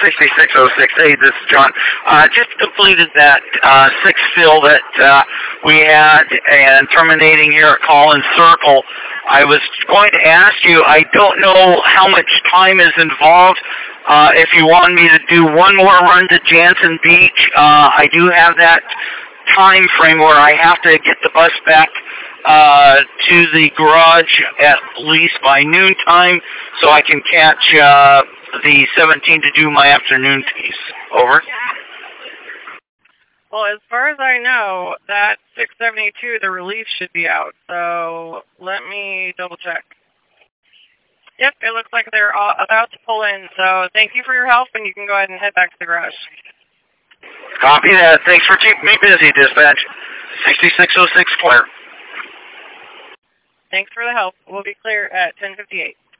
6606. Hey, this is John. Just completed that 6 fill that we had and terminating here at Collins Circle. I was going to ask you, I don't know how much time is involved. If you want me to do one more run to Jansen Beach, I do have that time frame where I have to get the bus back to the garage at least by noontime so I can catch the 17 to do my afternoon piece. Over. Well, as far as I know, that 672, the relief should be out. So let me double check. Yep, it looks like they're about to pull in. So thank you for your help, and you can go ahead and head back to the garage. Copy that. Thanks for keeping me busy, dispatch. 6606 clear. Thanks for the help. We'll be clear at 10:58.